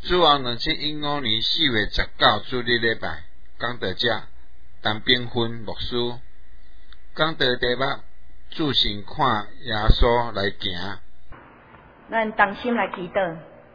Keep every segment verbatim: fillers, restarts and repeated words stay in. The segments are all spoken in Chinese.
主王两千一五年四月十九主日礼拜，讲到这，陈炳芬牧师讲到题目，自信看耶稣来行。 咱同心来祈祷。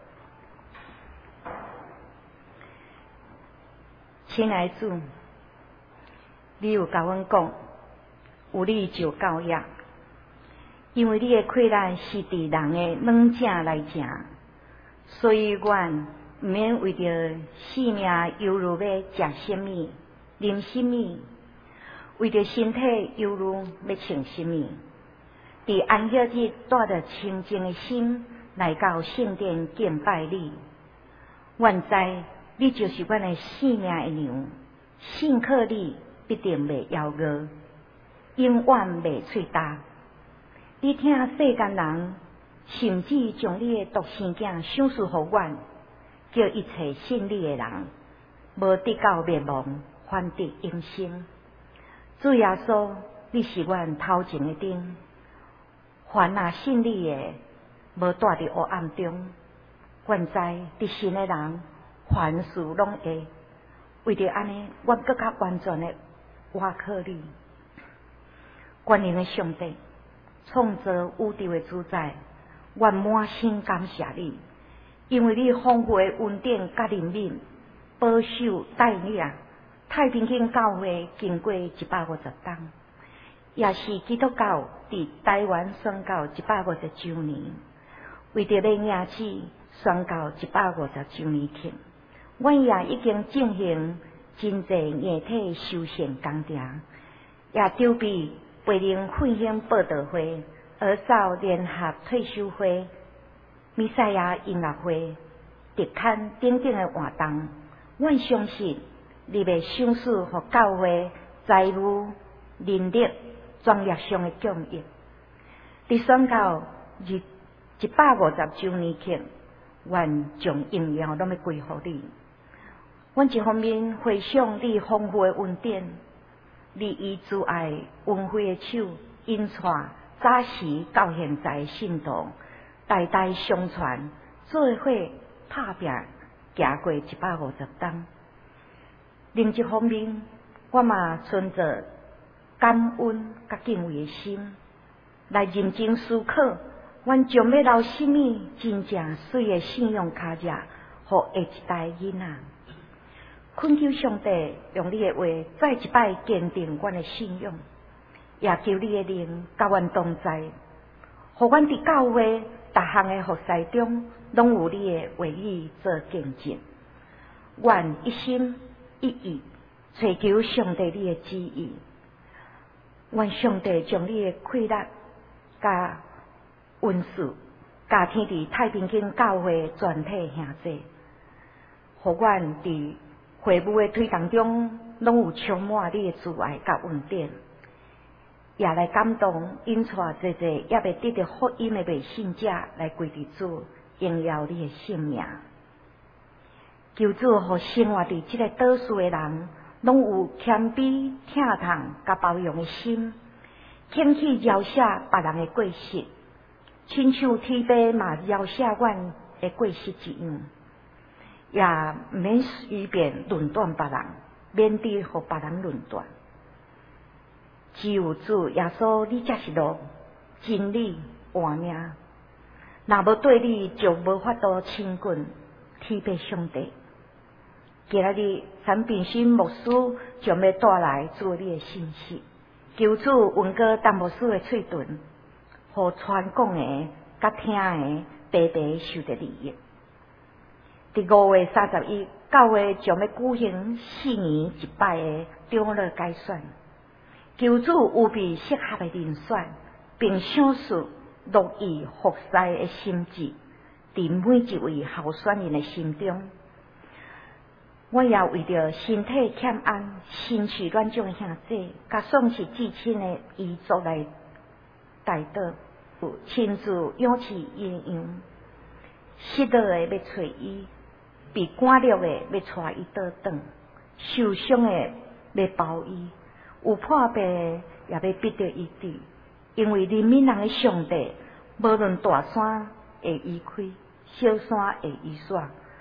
亲爱的主，你有甲阮讲，有你就够约，因为你的困难是伫人的软正来行，所以阮毋免为着性命忧虑要食什么、啉什么，为着身体忧虑要穿什么。伫安息日带着清净的心来到圣殿敬拜你，愿知你就是阮的性命的娘，信靠你必定袂夭饿，永远袂喙焦。你听世间人甚至将你的独生囝赏赐互阮，叫一切信你的人无得到灭亡，反得永生。主耶稣，你是阮头前的灯，凡若信你的，无住伫黑暗中。愿知伫信的人，凡事拢会。为着安尼，阮更较完全的倚靠你。全能的上帝，创造宇宙的主宰，阮满心感谢你，因为你丰富的恩典甲怜悯，保守带领太平间教会经过一百五十冬，也是基督教伫台湾宣告一百五十周年，为着要迎起宣告一百五十周年庆，阮也已经进行真济硬体修宪工程，也筹备培灵复兴报道会、儿少联合退休会、弥赛亚音乐会、特刊等等的活动。阮相信你要赏赐互教会财务、人力、专业上的供应。伫宣告日一百五十周年庆，阮将荣耀拢要归乎你。阮一方面回想你丰富的恩典，你以慈爱恩惠的手引带早时到现在的信徒，代代相传，做伙拍拼行过一百五十冬。另一方面，我嘛存着感恩甲敬畏的心，来认真思考，阮将要留什么真正水的信用卡夹，互下一代囡仔。恳求上帝用你的话再一摆坚定阮的信仰，也求你的灵甲阮同在，互阮伫教会逐项的服侍中，拢有你的话语做见证。愿一心一意追求上帝你的旨意，愿上帝将你的快乐甲恩赐加添伫太平间教会全体兄弟，互阮伫会务的推动中，拢有充满你的慈爱甲恩典，也来感动引带侪侪也未得到福音的未信者来归伫主，荣耀你的性命。求主互生活伫即个岛屿的人，拢有谦卑、疼痛甲包容的心，肯去饶赦别人的过失，亲像天父嘛饶赦阮的过失一样。也免随便论断别人，免得互别人论断。只有主耶稣，你才是路、真理、活命。若无对你，就无法度亲近天父上帝。今仔日陈炳新牧师将要带来主你的信息，求主允过陈牧师的喙唇，互传讲的甲听的白白受着利益。伫五月三十一，教会将要举行四年一摆的长老改选，求主有备适合的人选，并赏赐乐意服侍的心志，伫每一位候选人的心中。我也为着身体欠安、身躯软弱的兄弟，甲丧失至亲的遗族来代祷，亲自养起鸳鸯，失落的要找伊。被赶落的要带伊倒转，受伤的要包伊，有破病的也要逼着伊治。因为人民人的上帝，无论大山会移开，小山会移煞，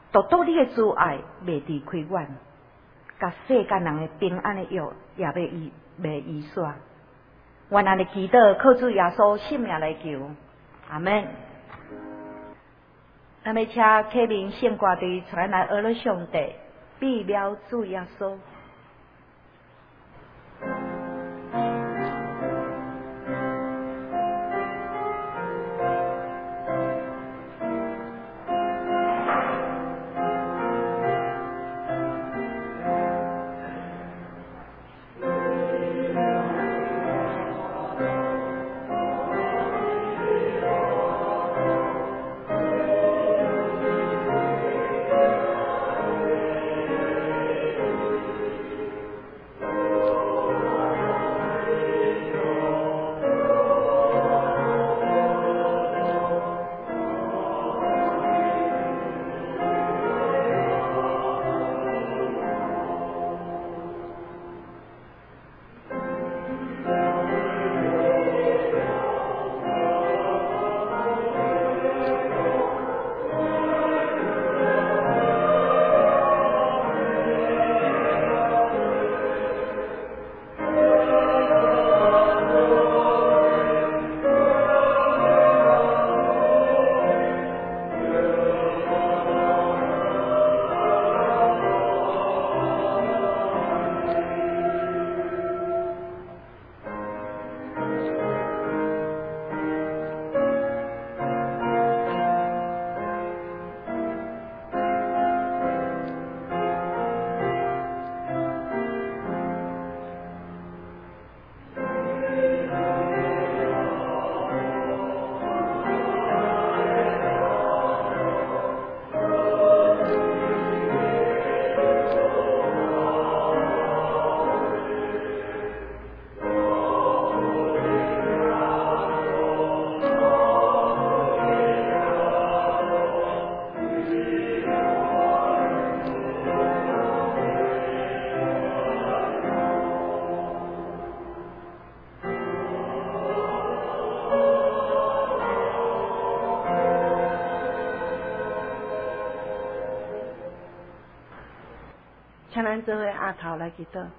独独你的主爱袂离开阮，甲世间人的平安的药也要医袂医煞。愿安尼祈祷，靠主耶稣圣名来求，阿门。咱要请启明圣歌队传来阿乐上帝，必了主耶稣。请咱做伙额头来祈祷。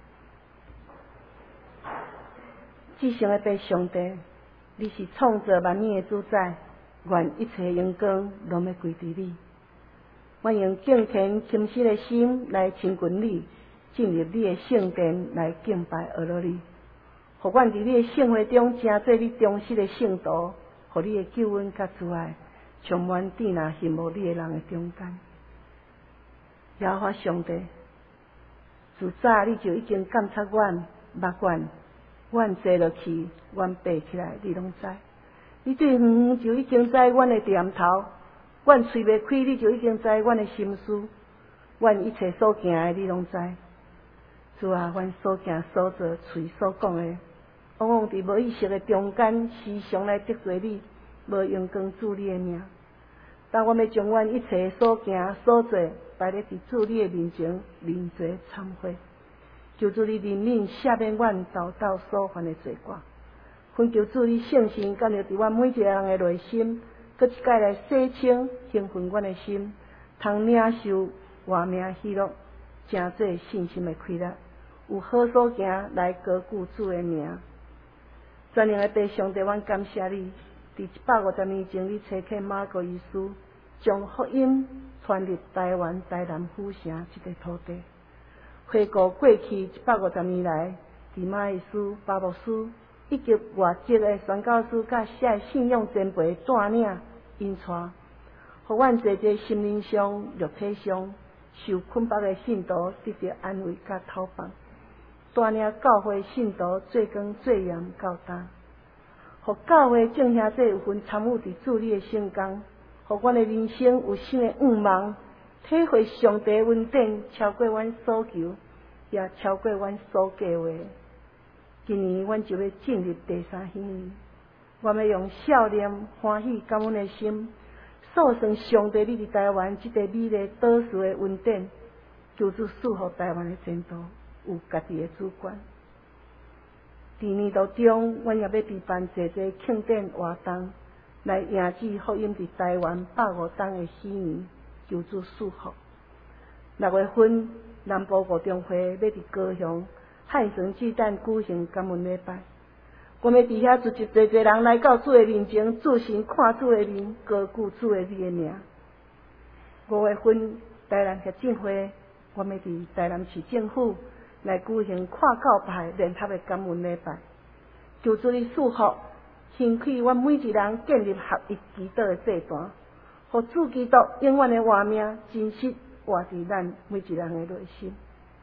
至圣的爸上帝，你是创造万物的主宰，愿一切荣光拢要归伫你。我用敬虔谦虚的心来亲近你，进入你的圣殿来敬拜阿罗你。互阮伫你的圣会中，成做你忠实的圣徒，互你的救恩甲慈爱充满地那羡慕你的人的中间。耶和华上帝，自早你就已经监察阮、捌阮，阮坐落去，阮爬起来，你拢知。你对远远就已经知阮的念头，阮喙袂开，你就已经知阮的心思，阮一切所行的，你拢知。主啊，阮所行所做、喙所讲的，往往伫无意识的中间，时常来得罪你，无荣光主你的名。当我们将阮一切所行所做，摆咧伫主你的面前，认罪忏悔，求主你怜悯赦免阮道道所犯的罪过，恳求主你圣神干入伫阮每一个人的内心，搁一摆来洗清、兴奋阮的心，通领受活命喜乐，真做信心的开力，有好所行来高举主的名。全能的爸上帝，阮感谢你。伫一百五十年前，你找起马可医师，将福音传入台湾台南府城这个土地。回顾过去一百五十年来，伫马医师、巴牧师以及外籍的宣教师甲写信仰前辈带领引带，互阮侪侪心灵上、肉体上受困绑的信徒得到安慰甲讨放，带领教会信徒做工做盐到担。互教会众兄弟有份参与伫主你的圣工，互阮的人生有新的愿望，体会上帝的恩典超过阮所求，也超过阮所计划。今年阮就要进入第三喜年，我要用笑脸、欢喜、感恩的心，诉说上帝你伫台湾这个美丽岛屿的恩典，求主赐福台湾的前途有家己的主权。伫年度中，阮也要举办侪侪庆典活动，来迎接福音伫台湾百五冬的喜年， 求主赐福。六月份南部五中会要伫高雄汉神巨蛋举行感恩礼拜，我们伫遐聚集侪侪人来到主的面前，注心看主的面，高举主的你的名。五月份台南协进会，我们伫台南市政府来举行跨教派联合的感恩礼拜，求主你赐福，兴起阮每一人建立合一基督的祭坛，互主基督永远的活命真实活伫咱每一人的内心。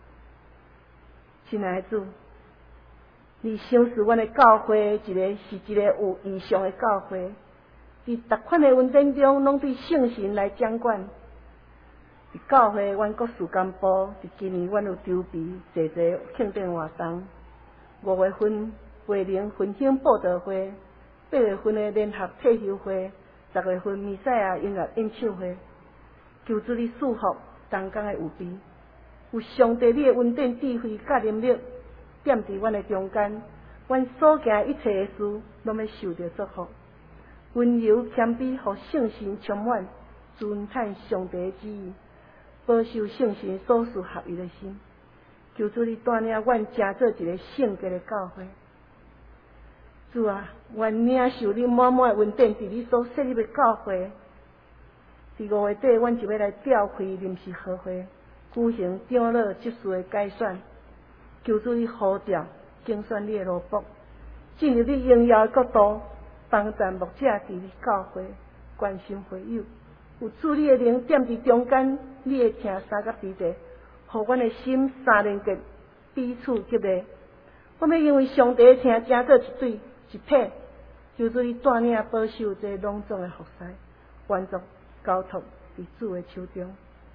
亲爱的主，你想使阮的教会一个是一个有异象的教会，伫逐款的问题中拢对圣神来掌管。伫教会，阮国事干部，伫今年阮有筹备侪侪庆典活动。五月份培灵分享报道会，八月份的联合退休会，十月份弥赛亚音乐演唱会。求主你赐福同工的有备，有上帝你的恩典智慧甲能力踮伫阮的中间，阮所行一切的事拢要受到祝福。温柔谦卑，互圣神充满，尊叹上帝的旨意。保守圣神所赐合一的心，求主你带领阮成做一个圣洁的教会。主啊，愿领受你满满的恩典，伫你所设立的教会。伫五月底，阮就要来召开临时和会，举行长老执事的改选。求主你呼召竞选你的奴仆，进入你荣耀的国度，帮助牧者伫你教会关心会友。有主你的灵踮伫中间，你会听三甲彼得，互阮的心三连结，彼此激励。我要因为上帝的听，成做一对一体。求主你带领保守这隆重的服侍，完全交托伫主的手中。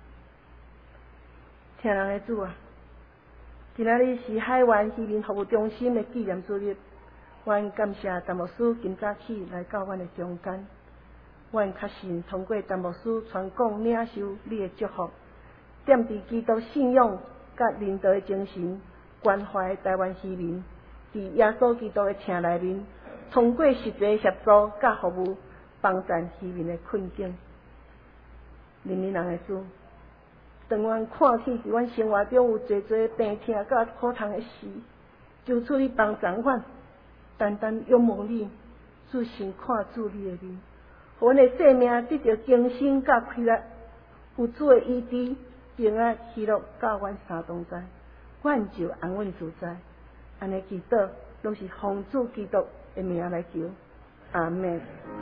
听人的主啊，今仔日是海湾渔民服务中心的纪念主日，阮感谢陈牧师今早起来到阮的中间。阮确信通过陈牧师传讲领受你的祝福，踮伫基督信仰甲人道的精神，关怀台湾渔民，伫耶稣基督的请内面，通过实际协助甲服务，帮助渔民的困境。人民人的主，当阮看起伫阮生活中有侪侪病痛甲苦痛的事，求主你帮助阮，单单仰望你，主先看主你的面。互阮的生命得到更新甲快乐，有主的医治、平安、喜乐，教阮三同在，阮就安稳自在。安尼祈祷，拢是奉主基督的名来求，阿门。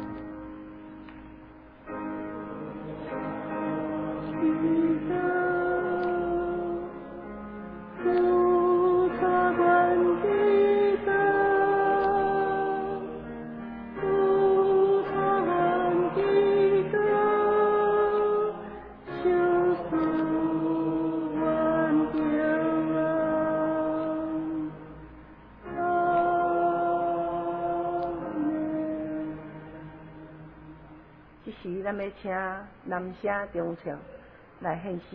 咱要请男声中唱来献诗。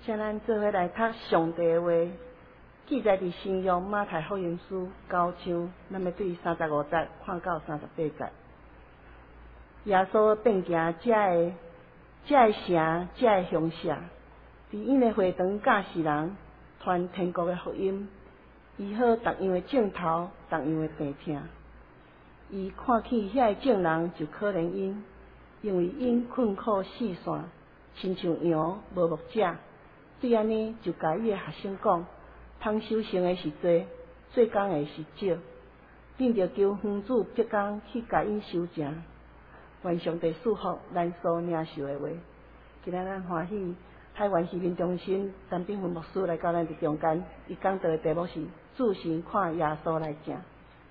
请咱做伙来读上帝的话，记载伫新约马太福音书九章，咱要对三十五节看到三十八节。耶稣变行遮个遮个城遮个乡舍，伫因的会堂教世人，传天国的福音，医好逐样的症头，逐样的病痛。伊看起遐个众人就可怜因，因为因困苦四散，亲像羊无牧者。对安尼就甲伊的学生讲，通收成的是多，做工的是少，恁着求园主别工去甲因收成。愿上帝祝福咱所领受的话。今仔咱欢喜海湾西面中心陈炳文牧师来到咱伫中间，伊讲到的题目是自信看耶稣来行。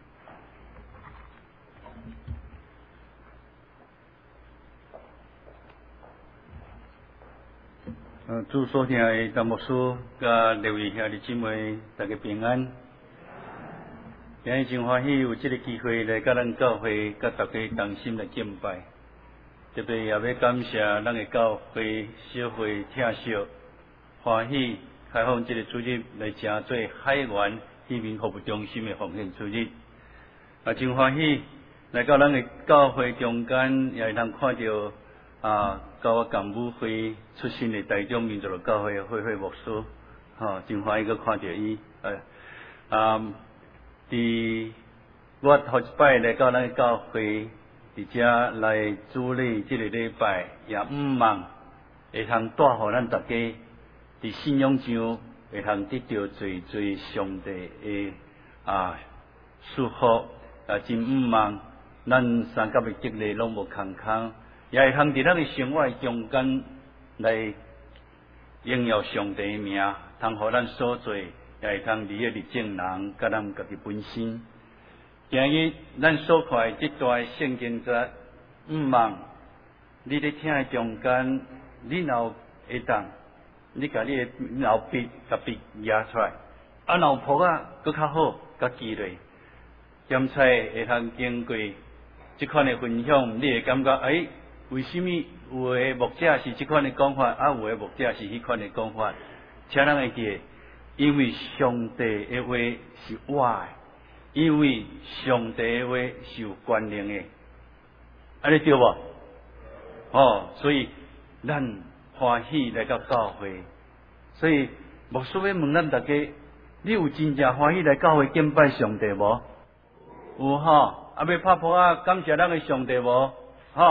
呃，祝所听的陈牧师甲六位兄弟姊妹大家平安。今日真欢喜有这个机会来甲咱教会，甲大家同心来敬拜。特别也要感谢咱的教会小会听惜，欢喜开放这个主日来成做海湾市民服务中心的奉献主日。啊，真欢喜来到咱的教会中间，也会通看到啊，甲我共舞会出身的台中民族的教会的慧慧牧师，吼，真欢喜，佮看到伊，呃，啊，伫我头一摆来到咱的教会，伫遮来主理这个礼拜，也毋忘会通带互咱大家伫信仰上会通得到最最上帝的啊祝福，啊，真毋忘咱三甲的激励拢无空空。也会通伫咱的生活中间来荣耀上帝的名，通互咱所做，也会通利益伫正人，甲咱家己本身。今日咱所看的这段圣经节，毋忘你咧听的中间，你若会当，你甲你的老笔甲笔压出来，啊，老谱啊，搁较好，甲记落，兼且会通经过这款的分享，你会感觉诶。为什么有的牧者是这款的讲法，啊有的牧者是迄款的讲法？请咱会记，因为上帝的话是活的，因为上帝的话是有权能的，安尼对无？哦，所以咱欢喜来到教会，所以牧师要问咱大家，你有真正欢喜来教会敬拜上帝无？有吼，啊要拍拍啊，感谢咱的上帝无？吼。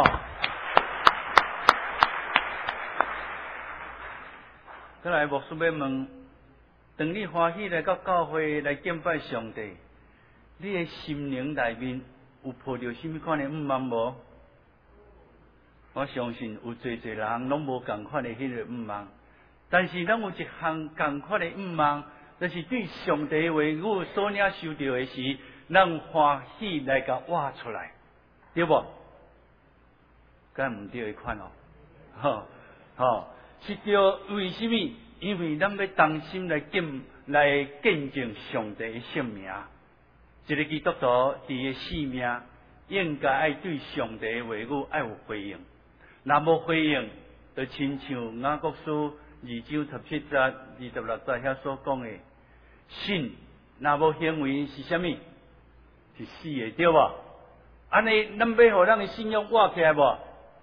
再来，牧师要问：当你欢喜来到教会来敬拜上帝，你的心灵内面有抱着什么款的愿望无？我相信有侪侪人拢无共款的迄个愿望，但是咱有一项共款的愿望，就是对上帝的话语所领受到的是，咱欢喜来甲活出来，对无？敢毋对迄款哦，吼吼。是着为什么？因为咱要当心来见来见证上帝的圣名。一个基督徒伫个性命，应该爱对上帝的话语爱有回应。若无回应，就亲像雅各书二章十七节、二十六节遐所讲的，信若无行为是啥物？是死的，对无？安尼，咱要互咱的信仰活起来无？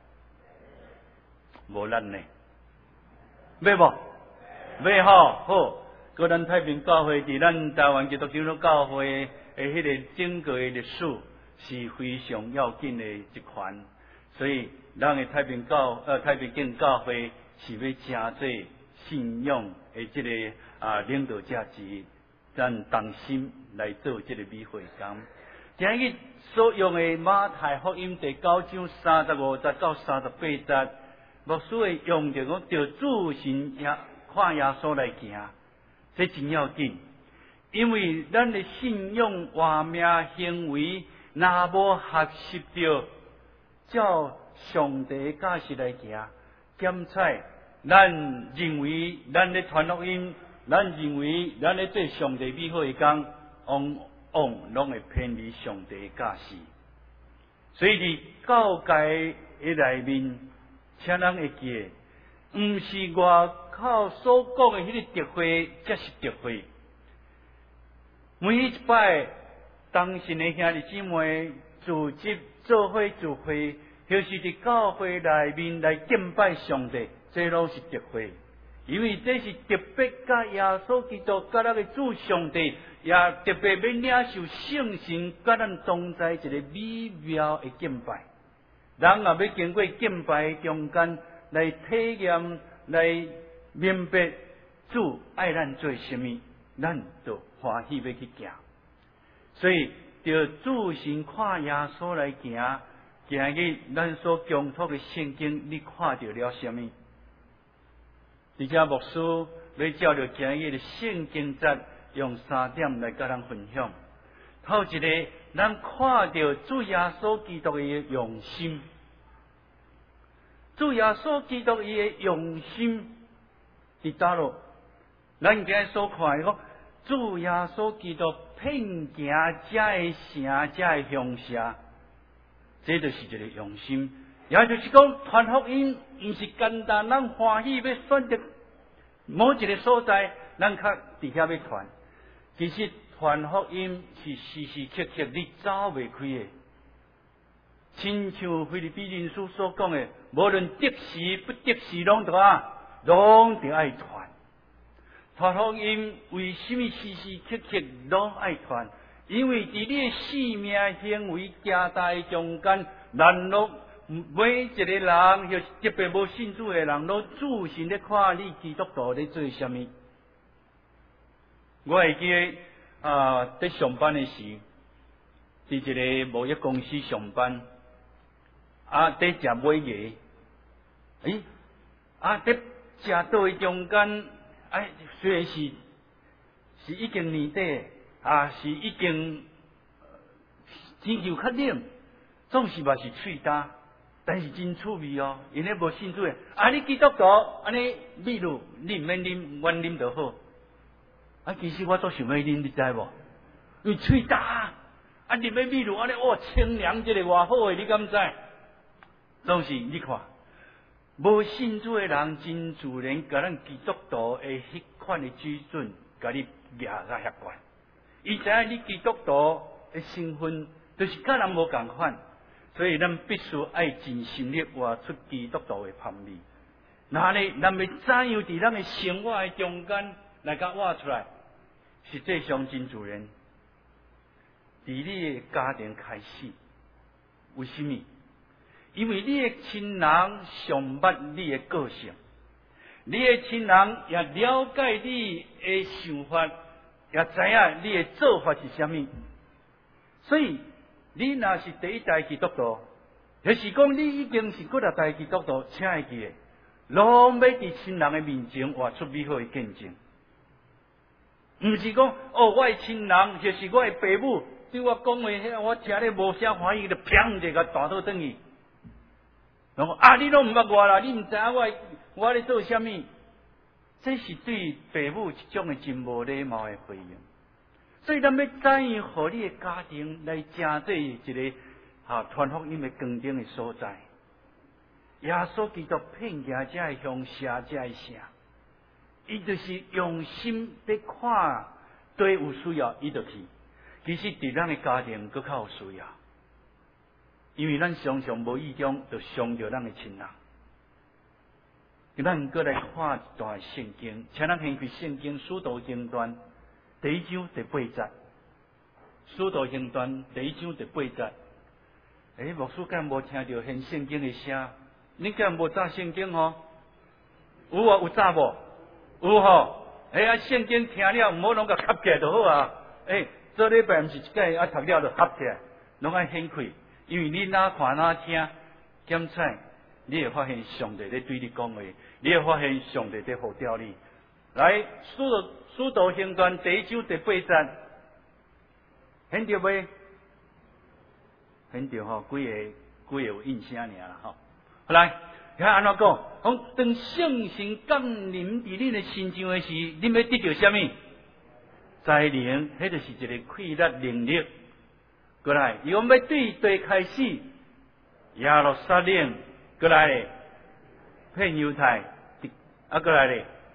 无咱呢？要无？要吼好，个咱太平教会伫咱台湾基督教教会的迄个整个的历史是非常要紧的一环，所以咱的太平教呃太平境教会是要真做信仰的这个啊领导者之一，咱同心来做这个美会工。今日所用的马太福音第九章三十五节到三十八节。牧师会用着讲，着自信也看耶稣来行，这真要紧。因为咱的信仰、活命、行为，若无学习着照上帝的教示来行，兼且咱认为咱咧传福音，咱认为咱咧做上帝美好的工，往往拢会偏离上帝的教示。所以伫教界的内面。请人会记，毋是外口所讲的迄个特会，才是特会。每一摆，当时的兄弟姊妹组织做伙聚会，就是伫教会内面来敬拜上帝，这拢是特会。因为这是特别甲耶稣基督甲咱个主上帝，也特别要领受圣神甲咱同在一个美妙的敬拜。人也要经过敬拜中间来体验、来明白主爱咱做什么，咱就欢喜要去行。所以，就主神看耶稣来行，今日咱所共读的圣经，你看到了什么？而且牧师要照着今日的圣经节，用三点来甲咱分享。头一个，咱看到主耶稣基督的用心，主耶稣基督伊的用心伫倒落？咱今日所看的讲，主耶稣基督聘行遮的城，遮的乡社，这就是一个用心。也就是讲，传福音毋是简单，咱欢喜要选择某一个所在，咱较伫遐要传。其实传福音是时时刻刻你走袂开的。亲像腓立比人书所讲的，无论得时不得时，拢得啊，拢得爱传。传福音为什么时时刻刻拢爱传？因为伫你的生命行为行大中间，难落每一个人，就是特别无信主的人，都注心咧看你基督徒咧做什么。我会记得啊，在上班的时，伫一个贸易公司上班，啊，在食买嘢，诶，啊，在食道的中间，哎，虽然是是已经年底，啊，是已经天气较冷，总是嘛是喙焦。但是真趣味哦，因为无信主诶，啊，你基督徒安尼秘鲁，你毋免啉，阮啉就好。啊，其实我都想要啉，你知无？因为喙焦，啊，入去秘鲁安尼，哇，清凉，这个偌好诶，你敢知？总是你看，无信主诶人真自然，甲咱基督徒诶迄款诶水准，甲你抓甲遐悬。伊知影你基督徒诶身份，就是甲人无共款。所以，咱必须爱尽心力活出基督徒的判例。那呢，咱要怎样伫咱的生活的中间来甲活出来？实际上真自然，伫你的家庭开始。为什么？因为你的亲人上捌你的个性，你的亲人也了解你的想法，也知影你的做法是什么。所以，你若是第一代基督徒，就是讲你已经是几十代基督徒，请会记的，拢要伫亲人的面前活出美好的见证。毋是讲哦，我的亲人就是我的父母，对我讲话，我听咧无啥欢喜，就砰一个大倒转去。然后啊，你拢毋捌我啦，你毋知影我我咧做啥物？这是对父母一种的真无礼貌的回应。所以，咱要怎样互你的家庭来成这一个啊传福音的光景的所在？耶稣基督聘行这的乡社，这的城，伊就是用心在看，对有需要，伊就去。其实，伫咱的家庭更较有需要，因为咱常常无意中就伤着咱的亲人。咱过来看一段圣经，请咱先开圣经《使徒行传》。第一章第八节，使徒行传第一章第八节。诶，牧师敢无听到现圣经的声？你敢无查圣经吼？有啊，有查无？有吼。诶啊，圣经听了毋好拢甲合起来就好啊。诶，做礼拜毋是一届啊，读了就合起来，拢爱显开，因为你哪看哪听，检测，你会发现上帝咧对你讲话，你会发现上帝在呼召你。来，使徒使徒行传第一章第八节，显着未？显着吼，几个几个有印象尔啦吼。好来，看安怎讲？讲当圣神降临伫恁的身上的时，恁要得到什么？才能，迄就是一个快乐能力。过来，伊讲要对对开始，耶路撒冷，过来咧，骗犹太，啊过来咧。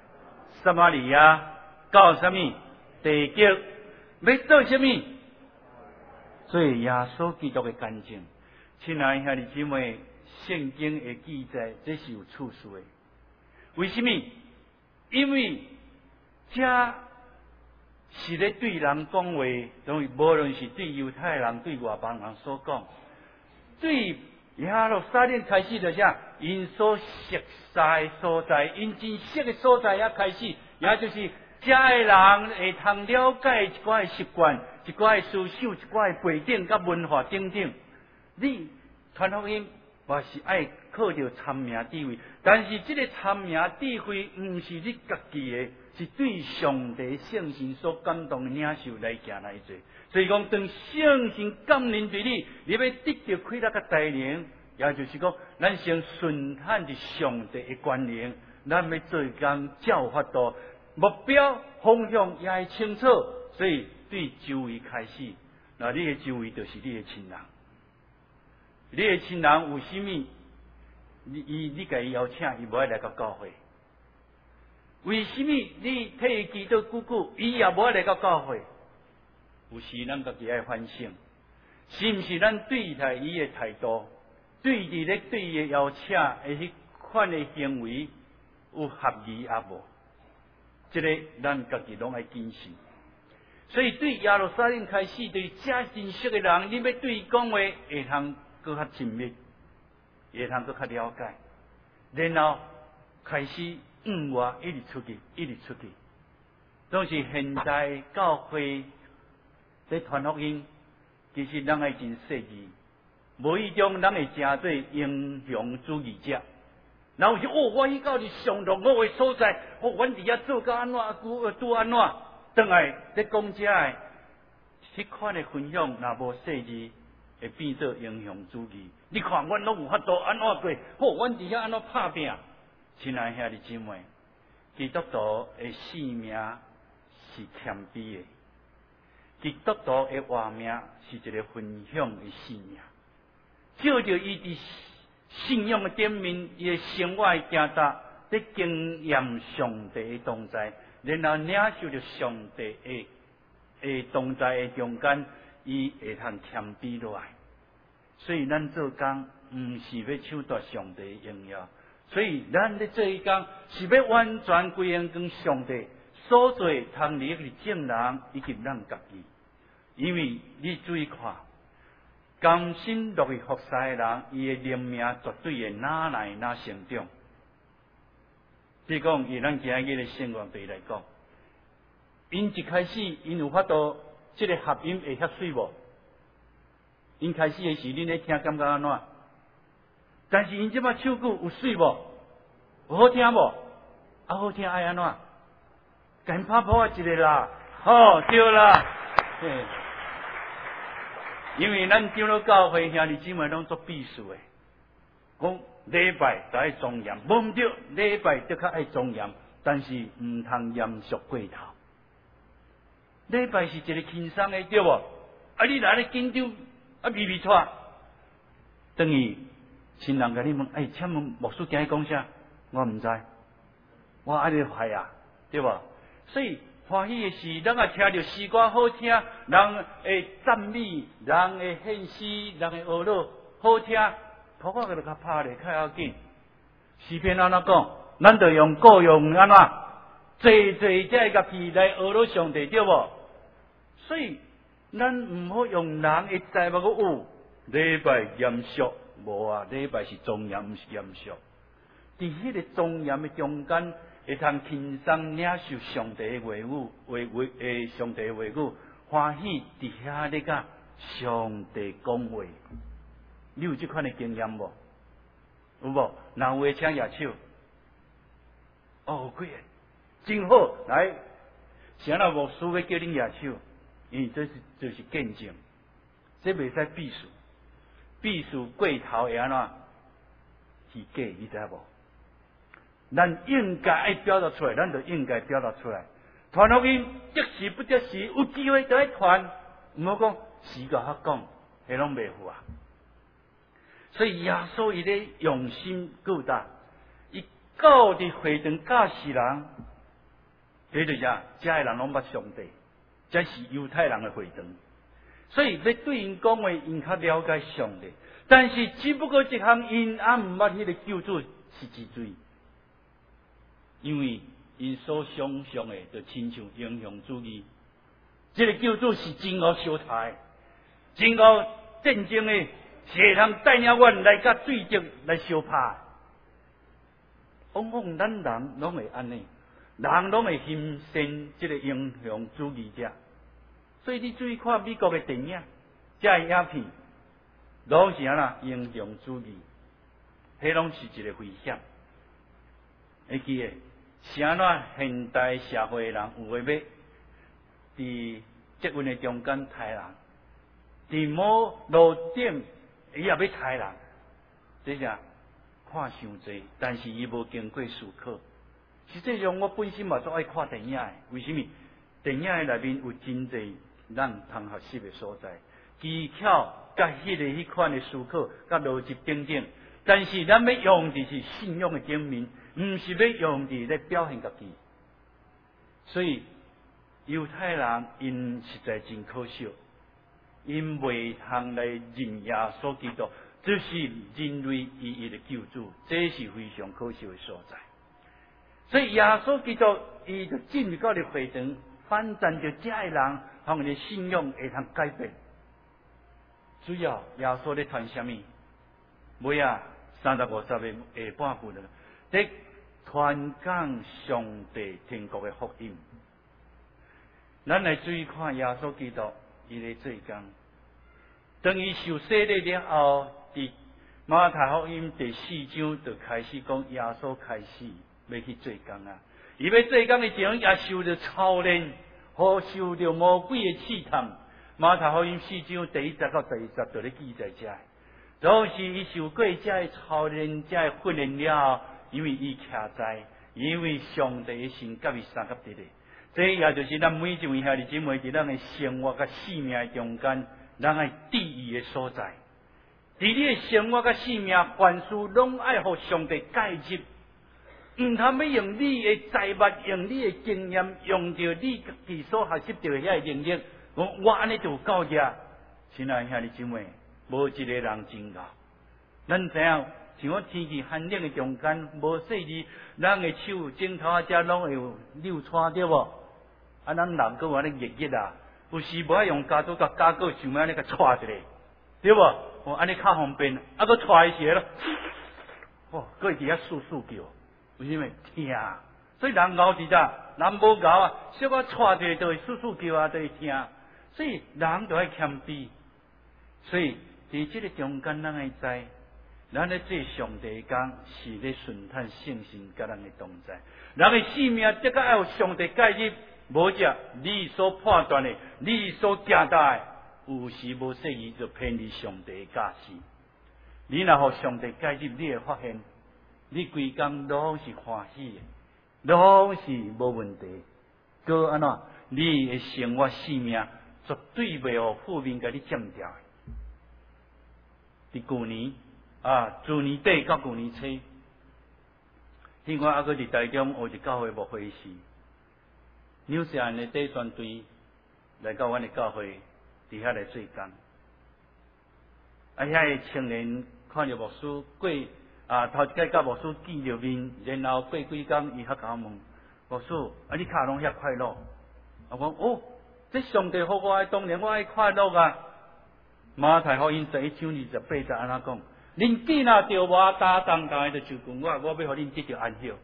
撒玛利亚到什么地极，要做什么？做耶稣基督的见证。亲爱兄弟姊妹，圣经的记载这是有处事的。为什么？因为这是咧对人讲话，等于无论是对犹太人、对外邦人所讲，对亚路撒冷开始就啥，因所熟悉所在，因真熟的所在也开始，也就是这个人会通了解一寡的习惯、一寡的思想、一寡的背景甲文化等等。你传福音嘛是爱靠着参名智慧，但是这个参名智慧唔是你家己的，是对上帝圣神所感动的领袖来行来做。所以讲，当圣神感临对你，你要得到快乐甲带领，也就是讲，咱先顺探着上帝的管领，咱要做工教法度，目标方向也会清楚。所以对周围开始，那你的周围就是你的亲人。你的亲人有甚物？你伊你甲伊邀请，伊无爱来到教会。为什么你替伊祈祷久久，伊也无爱来到教会？有时咱家己爱反省，是毋是咱对待伊的态度，对伫咧对伊的邀请的迄款的行为有合理啊无？这个咱家己拢爱谨慎。所以对耶路撒冷开始，对这真实的人，你要对伊讲话，会通搁较亲密，会通搁较了解，然后开始往外一直出去，一直出去。都是现代教会在传福音，其实人爱真细致，无意中人会成做英雄主义者。然后是哦，我去到是上落我的所在，哦，阮伫遐做到安怎，拄拄安怎，当来咧讲遮个迄款的分享，若无细致，会变做英雄主义。你看，阮拢有法度安怎过，哦，阮伫遐安怎拍拼。亲爱兄弟姊妹，基督徒的性命是谦卑的，基督徒的活命是一个分享的性命。照着伊伫信仰的点面，伊的生活的行达，在经验上帝的同在，然后领受着上帝的的同在的中间，伊会通谦卑落来。所以咱做工毋是要抢夺上帝的荣耀，所以咱咧做一工是要完全归荣跟上帝所做通利的证人以及咱家己。因为你注意看，甘心乐意服侍的人，伊的灵命绝对会哪来哪成长。比如讲，以咱今日的生活地来讲，因一开始因有法度，这个合音会遐水无？因开始的时，恁咧听感觉安怎？但是因即摆唱歌有水无？有好听无？啊好听爱安怎？赶拍破一个啦，哦对啦，嘿。因为咱长老教会兄弟姊妹拢做秘书的，讲礼拜就爱庄严，无毋对，礼拜的确爱庄严，但是毋通严肃过头。礼拜是一个轻松的，对无？啊，你来咧紧张，啊微微喘，等于亲人甲你问，哎，请问牧师今日讲啥？我毋知，我爱你害啊，对无？所以欢喜的是，咱也听到诗歌好听，人会赞美，人会献诗，人会学乐，好听，头壳就较拍咧，较要紧。诗篇安怎讲？咱就用各用安怎，济济才会甲屁来学乐上帝，对无？所以咱毋好用人会知无个有礼拜严肃，无啊，礼拜是庄严，毋是严肃。伫迄个庄严的中间，会通轻松领受上帝的话语，话话诶，上帝的话语，欢喜伫遐咧甲上帝讲话。你有即款的经验无？有无？若有诶，请举手。哦，有几个，真好。来，谁若牧师要叫恁举手？因为这是这是见证，这袂使避数，避数过头会安怎？是假，你知无？咱应该爱表达出来，咱就应该表达出来。传福音得时不得时，有机会就爱传，唔好讲时间遐讲，迄拢袂赴啊。所以耶稣伊咧用心够大，伊教伫会堂教世人， 迄就是啊，遮个人拢捌上帝，这是犹太人的会堂，所以要对因讲话，因较了解上帝。但是只不过一项，因也毋捌迄个救主是之水，因为因所想象的就亲像英雄主义，这个救主是真恶小太，真恶战争的，是会通带领阮来甲对敌来相拍。往往咱人拢会安尼，人拢会欣赏这个英雄主义者，所以你注意看美国的电影，这个影片。拢是安那英雄主义，迄拢是一个危险。会记诶，是安怎现代社会人有诶要伫捷运诶中间杀人，伫某路点伊也要杀人，这是看伤济，但是伊无经过思考。实际上，我本身嘛足爱看电影诶，为什么？电影诶内面有真济咱通学习诶所在，技巧。甲迄个迄款的思考，甲逻辑等等，但是咱要用的是信仰的证明，毋是要用的来表现家己。所以犹太人因实在真可笑，因袂通来认耶稣基督，就是人类意义的救主，这是非常可笑的所在。所以耶稣基督伊就进入到了会堂，反战着遮个人，他们的信仰会通改变。主要耶稣咧传什么？尾啊三十五十个下半句了，在传讲上帝天国的福音。咱来注意看耶稣基督伊咧做工，当伊受洗礼了后，伫马太福音第四章就开始讲耶稣开始要去做工啊。伊要做工的前也受着操练，和受着魔鬼的试探。马太福音四章第一节到第二节就咧记载遮，就是伊受过遮个操练、遮个训练了后，因为伊徛在，因为上帝的神甲伊三甲伫咧，这也就是咱每一位兄弟姊妹伫咱的生活甲性命中间，咱爱注意的所在。伫你的生活甲性命，凡事拢爱互上帝介入，毋通要用你的财物、用你的经验、用着你家己所学习到的遐个能力。我我安尼就有够遮，亲爱兄弟姊妹，无一个人真够。咱知影，像我天气寒冷的中间，无细日，咱的手指头啊，遮拢会有扭穿对无？啊，咱人搁安尼热热啊，有时无爱用加多甲加个，想要安尼甲带一个，对无？哦，安尼较方便，啊，搁带时咯，哦，搁会伫遐簌簌叫，为什么？疼。所以人熬是咋？人无熬啊，小可带一个就会簌簌叫啊，就会疼。所以人就爱谦卑，所以伫这个中间，咱爱知，咱咧做上帝工是咧顺探圣神甲咱的同在。人的性命得个爱有上帝介入，无者你所判断的，你所行大的，有时无细意就偏离上帝的驾驶。你若互上帝介入，你会发现，你规工拢是欢喜的，拢是无问题。搁安怎？你的生活性命。绝对袂互负面甲你占掉。伫旧年啊，自年底到旧年初，迄我还阁伫台中学一教会牧会时，纽西兰的第选队来到阮的教会，伫遐来做工。啊，遐个青年看着牧师过啊，头一届甲牧师见着面，然后过几工，伊较甲我问牧师，啊，你脚拢遐快乐？我讲哦。这上帝互我的，当然我爱快乐啊！马太福音十一章二十八节安怎讲？恁囝若着我担当当的就讲我，我要互恁得着安息。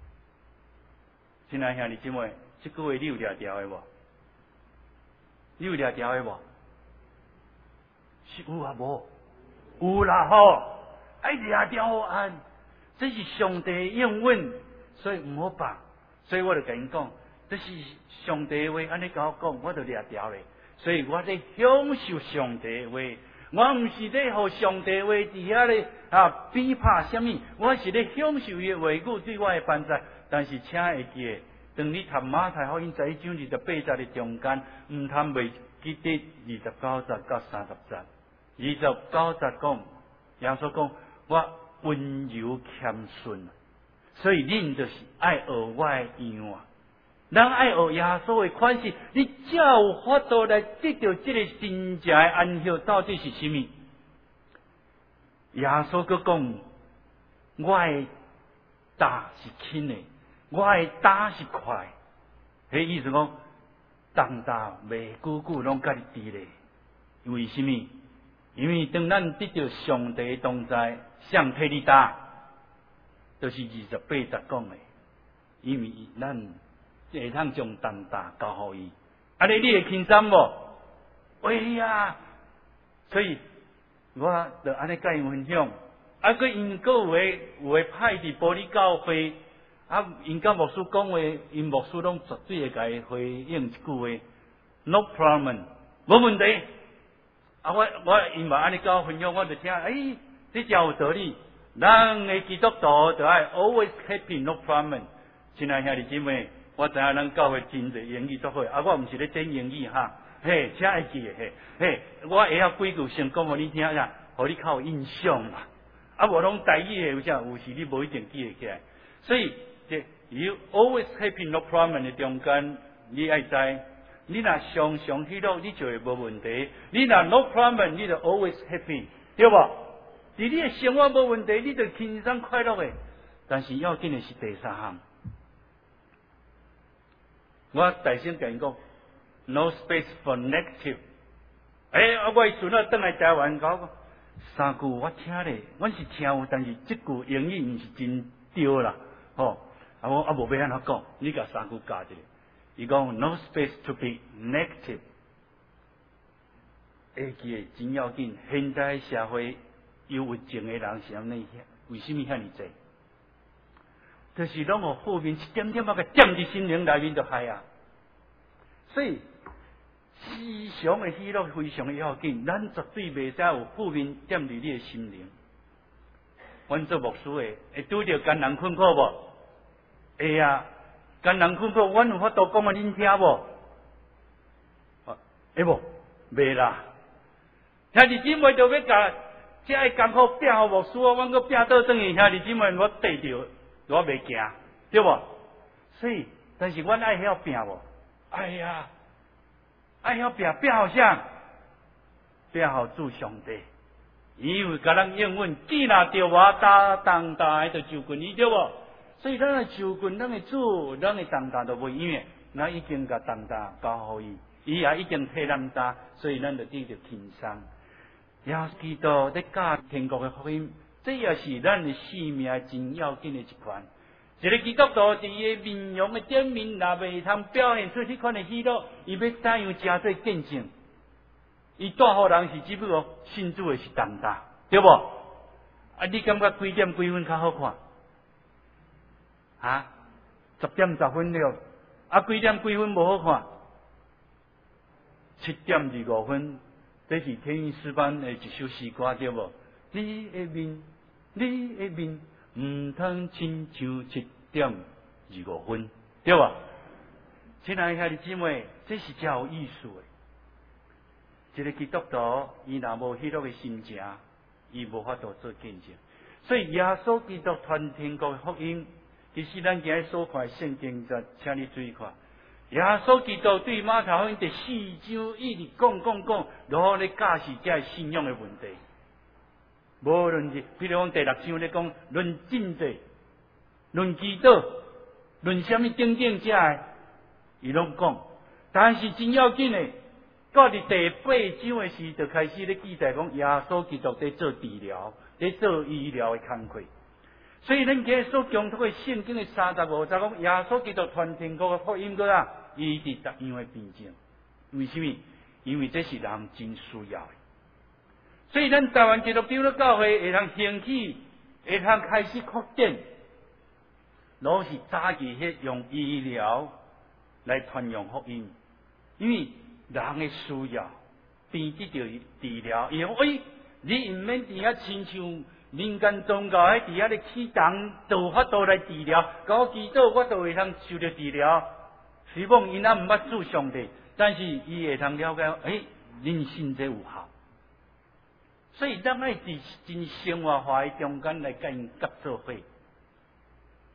亲爱兄弟姊妹，这句话你有掠条的无？你有掠条的无？是有啊无？有啦吼！爱掠条安，这是上帝的应允，所以唔好放。所以我就甲因讲。这是上帝的话，安尼甲我讲，我就掠条咧。所以我咧享受上帝的话，我毋是咧互上帝的话伫遐咧啊比拍什么，我是咧享受伊的话语对我的帮助。但是请会记得，当你读马太福音十一章二十八节的中间，毋通袂记得二十九节到三十节。二十九节讲，耶稣讲我温柔谦顺，所以恁就是爱学我的样啊。 咱爱学耶稣的款式，你才有法度来得到这个真正的安息，到底是什么？耶稣佮讲，我的担是轻的，我的担是快。迄意思讲，重担袂久久拢甲你提咧。为什么？因为当咱得到上帝同在，上替你担，就是二十八节讲的。因为咱会通将重担交互伊，安尼你会轻松无？哎呀，所以我就安尼甲因分享。啊，佮因个有诶有诶派伫玻璃教会，啊，因甲牧师讲话，因牧师拢绝对会甲伊回应一句话 ：No problem， 无问题。啊，我我因嘛安尼甲我分享，我就听，诶、欸，这真有道理。咱诶基督徒就爱 always happy no problem。亲爱兄弟姊妹，我知影咱教会真侪英语作伙，啊，我毋是咧整英语哈，嘿，请会记诶，嘿，嘿，我会晓几句先讲互你听呀，互你较有印象嘛。啊，无拢台语诶，有啥有时你无一定记会起来。所以，这 you always happy no problem 诶中间，你爱知，你若常常喜乐，你就会无问题；你若 no problem， 你就 always happy， 对无？伫你诶生活无问题，你就轻松快乐诶。但是要紧诶是第三项。我大声甲因讲 ，no space for negative。哎，啊，我迄阵啊，转来台湾搞三句我听咧，我是听有，但是即句英语毋是真对啦，吼、哦。啊，我啊无要安怎讲，你甲三句加一个。伊讲 no space to be negative。会记诶真要紧，现在社会忧郁症诶人是安尼，为什么遐尔济？就是拢互负面一点点仔个点伫心灵内面就害啊！所以时常的喜乐非常的要紧，咱绝对袂使有负面点伫你的心灵。阮做牧师的会拄着艰难困苦无？会啊，艰难困苦，阮有法度讲互恁听无？会无？袂啦！兄弟姊妹就要甲这爱艰苦拼互牧师啊，阮搁拼倒转去，兄弟姊妹我缀着。我袂惊，对无？所以，但是阮爱晓拼无？哎呀，爱晓拼，拼好啥？拼好主上帝，因为甲咱应允，既若着我大重大的就棍伊对无？所以咱的就棍，咱的主，咱的重大都袂用，咱已经甲重大交互伊，伊也已经替咱担，所以咱就得着轻松。耶稣基督在教天国的福音。这也是咱的生命真要紧的一款。一个基督徒伫伊的面容的顶面，若袂通表现出迄款的喜乐，伊要怎样真做见证？伊带互人是只不过信主的是重大，对无？啊，你感觉几点几分较好看？啊，十点十分了，啊，几点几分无好看？七点二五分，这是天韵诗班的一首诗歌，对无？你的面，你的面，唔通亲像七点二五分，对吧？亲爱的兄弟姊妹，这是真有意思的。一个基督徒，伊若无迄落的心情，伊无法度做见证。所以耶稣基督传天国的福音，其实咱今日所看的圣经，就请你注意看。耶稣基督对马太福音第四章一直讲讲讲，如何来解释这信仰的问题。无论是，比如讲第六章咧讲论正直、论祈祷、论什么等等这的，伊拢讲。但是真要紧的，到伫第八章的时就开始咧记载讲耶稣基督在做治疗、在做医疗的工课。所以咱今日所讲读的圣经的三十五节讲耶稣基督传天国的福音个啦，伊伫逐样的病症。为什么？因为这是人真需要的。所以咱台湾基督教的教会会通兴起，会通开始扩展，拢是早期迄用医疗来传扬福音，因为人的需要，病得着治疗，伊讲喂，你毋免伫遐亲像民间宗教喺伫遐咧起动，就法度来治疗，甲我祈祷，我就会通受到治疗。希望因仔毋捌主上帝，但是伊会通了解，诶，恁信这有效。所以咱爱伫真生活化的中间来甲因合作伙，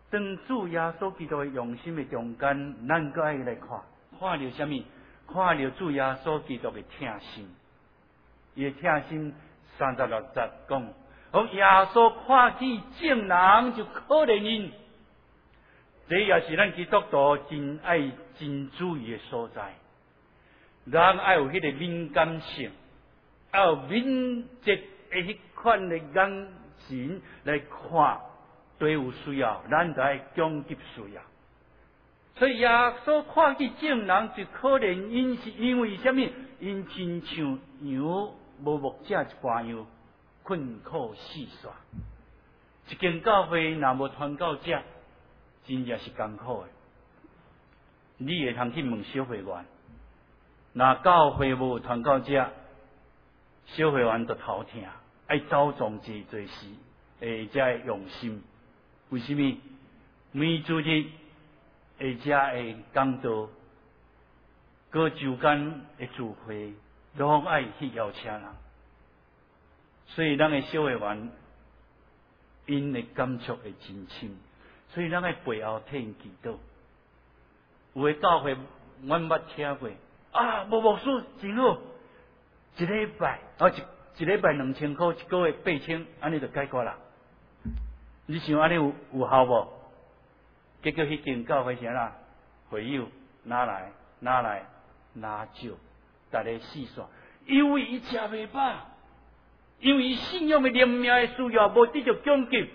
当主耶稣基督的用心的中间，咱个爱来看，看到什么？看到主耶稣基督的疼心，伊的疼心三十六节讲，好耶稣看起正人就可怜因，这也是咱基督徒真爱真注意的所在。人爱有迄个敏感性，要有敏捷的迄款的眼神来看。对有需要，咱就爱供给需要。所以耶稣看起正人就可怜因，是因为什么？因亲像羊无牧者一般样，困苦四散。一间教会若无传教者，真正是艰苦的。你会通去问小会员，若教会无传教者，小会员就头疼，爱走总济侪事，会才用心。为什么？每主日下遮的讲道，各周间的聚会，拢爱去邀请人。所以咱的小会员，因的感触会真深。所以咱爱背后替因祈祷。有的教会，阮捌听过啊，无牧师真好，一礼拜啊一一礼拜两千块，一个月八千，安尼就解决啦。你想安尼有有效无？结果迄间教会是啦，会友拿来拿来拿少，逐个四散，因为伊食袂饱，因为伊信仰的灵命的需要无得到供给，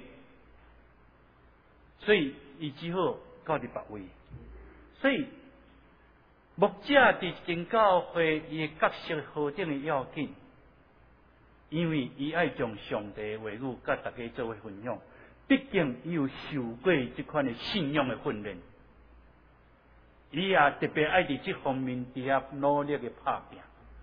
所以伊只好到伫别位。所以牧者伫一间教会，伊的角色何等的要紧，因为伊爱将上帝的话语甲大家做伙分享。毕竟伊有受过这款的信仰的训练，伊也特别爱伫这方面伫遐努力的打拼。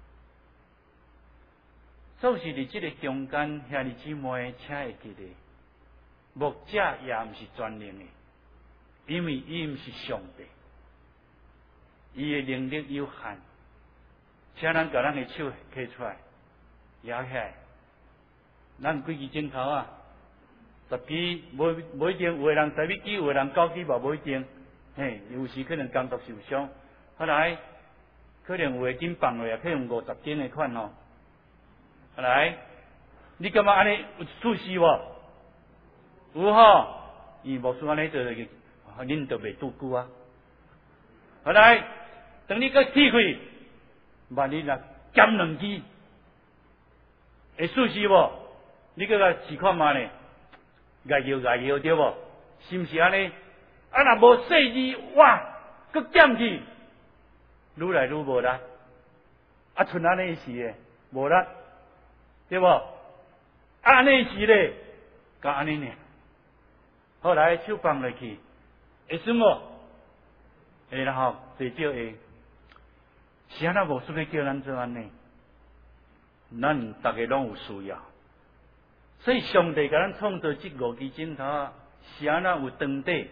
总是伫这个中间，兄弟姊妹请会记得，牧者也毋是全能的，因为伊毋是上帝，伊的能力有限。请咱甲咱的手摕出来，摇起来，咱几支镜头啊！十支无无一定，有个人十一支，有个人九支嘛无一定。嘿，有时可能工作受伤，后来可能有个紧放落，可能五十斤的款吼。后来，你感觉安尼有出事无？有吼，伊牧师安尼做落去，恁就袂拄久啊。后来，等你个铁开，万一若减两支，会出事无？你个个试看嘛呢？牙摇牙摇对无？是毋是安尼？啊，若无细字，哇，佮减去，愈来愈无力。啊，剩安尼是诶，无力，对无？啊，安尼是咧，甲安尼呢。后来手放落去，会算无？会啦吼，最少会。是安那无需要叫咱做安尼？咱逐个拢有需要。所以上帝甲咱创造这五支镜头，是安那有长短，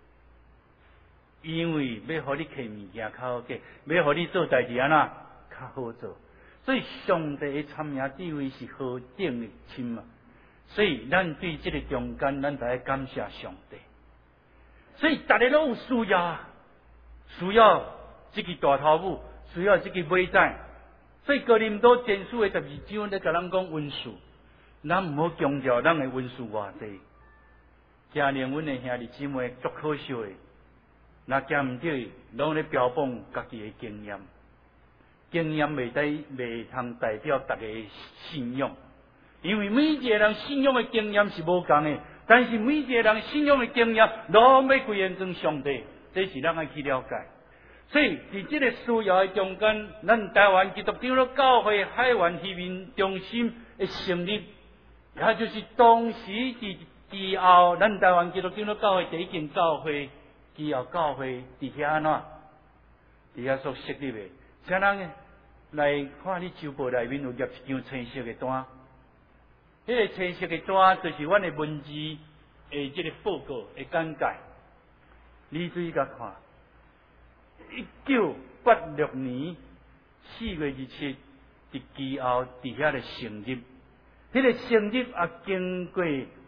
因为要互你摕物件较好个，要互你做代志安那较好做。所以上帝的参与地位是何等的深啊！所以咱对这个中间，咱就要感谢上帝。所以大家都有需要啊，需要这个大头母，需要这个尾仔。所以哥林多前书的十二章咧，甲咱讲温数。咱毋好强调咱的温数偌济，加连阮的兄弟姊妹足可惜的，若加毋对，拢咧标榜家己的经验，经验未代未通代表大家的信仰，因为每一个人信仰的经验是无共的，但是每一个人信仰的经验拢要归因跟上帝，这是咱爱去了解。所以伫这个需要的中间，咱台湾基督长教会海湾西面中心的成立。也就是当时伫之后，咱台湾基督教教会第一间教会，之后教会伫遐安怎？伫遐所设立的，请人来看你周报内面有夹一张青色的单，迄个青色的单就是阮的文字诶，即个报告的简介。你注意甲看，一九八六年四月二七，伫之后伫遐的成立。迄个成立也经过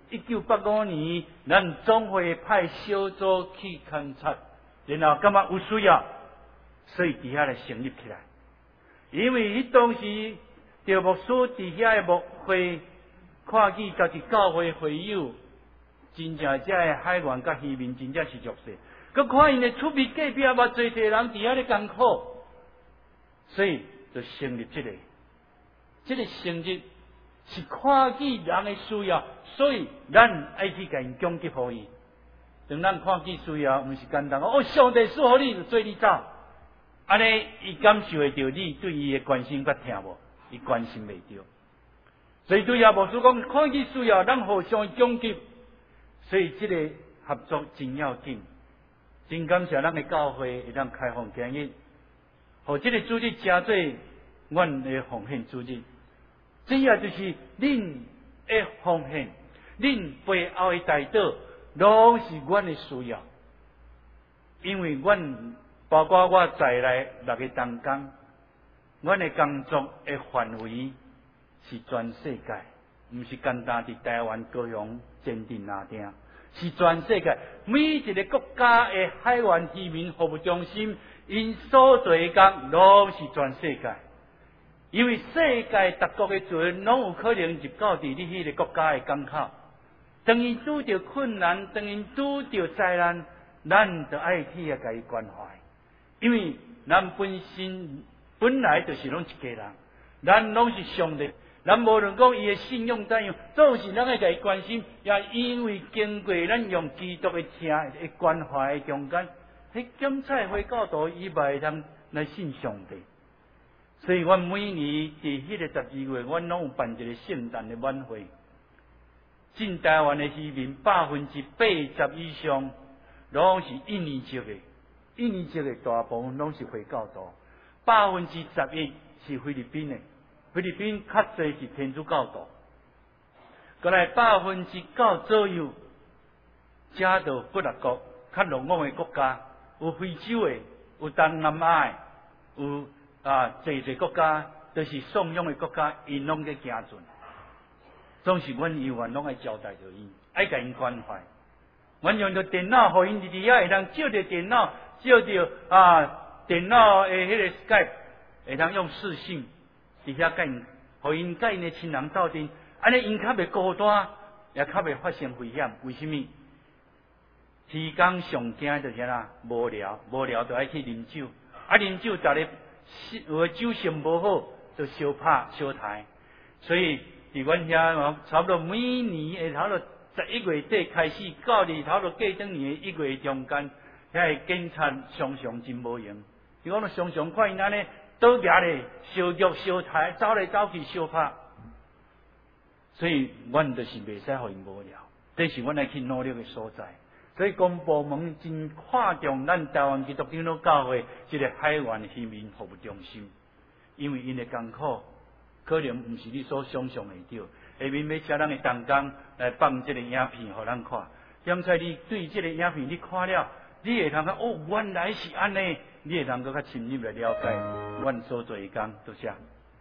一九八五年，咱总会派小组去勘察，然后感觉有需要，所以伫遐来成立起来。因为迄当时，着牧师伫遐的牧会，看见家己教会会友，真正遮的海员甲渔民真正是弱势，佮看因的厝边隔壁嘛，侪侪人伫遐咧艰苦，所以就成立这个，这个成立。是看见人的需要，所以咱爱去甲因供给互伊。当咱看见需要，毋是简单哦，上帝赐互你就做你走，安尼伊感受会到你对伊的关心甲听无，伊关心袂到。所以对亚牧师讲，看见需要，咱互相供给，所以这个合作真要紧。真感谢咱的教会会当开放今日，互这个主日加做阮的奉献主日。这也就是恁的奉献，恁背后的代祷，拢是阮的需要。因为阮包括我在内六个同工，阮的工作的范围是全世界，毋是简单伫台湾、高雄、坚定那顶，是全世界每一个国家的海员渔民服务中心，因所做的工拢是全世界。因为世界各国的船拢有可能入到伫你迄个国家的港口，当因拄着困难，当因拄着灾难，咱就爱去啊，甲伊关怀。因为咱本身本来就是拢一家人，咱拢是上帝，咱无论讲伊的信用怎样，总是咱爱甲伊关心，也因为经过咱用基督的听的关怀的中间，迄检彩会教导伊袂通来信上帝。所以，阮每年伫迄个十二月，阮拢有办一个圣诞的晚会。进台湾的渔民百分之八十以上，拢是印尼籍的，印尼籍的大部分拢是回教徒，百分之十一是菲律宾的，菲律宾较侪是天主教徒。过来百分之九左右，加到不列国较落伍的国家，有非洲的，有东南亚的，有。啊，这些国家都是送养的国家，因拢在行船。总是阮议员拢爱交代着因，爱甲因关怀。阮用着电脑，互因伫伫遐会通照着电脑，照着啊电脑的迄个 Skype， 会通用视讯伫遐甲因，互因甲因的亲人斗阵，安尼因较袂孤单，也较袂发生危险。为什么？天公上惊就是啦，无聊，无聊就爱去啉酒，啊啉酒逐日。有的酒性无好，就相拍相抬，所以伫阮遐差不多每年下头落十一月底开始，到日头落过转年的一月中间，遐个警察常常真无用。伊讲，常常看因安尼倒夹咧，相虐相抬，走来走去相拍，所以阮就是袂使互因无聊，这是阮爱去努力的所在。所以公部门真看重咱台湾基督长老教会这个海员渔民服务中心，因为因的艰苦可能不是你所想象的到。下面要请咱的同工来放这个影片给咱看，现在你对这个影片你看了，你会通讲哦，原来是安尼，你会通更较深入来了解阮所做的工，多谢。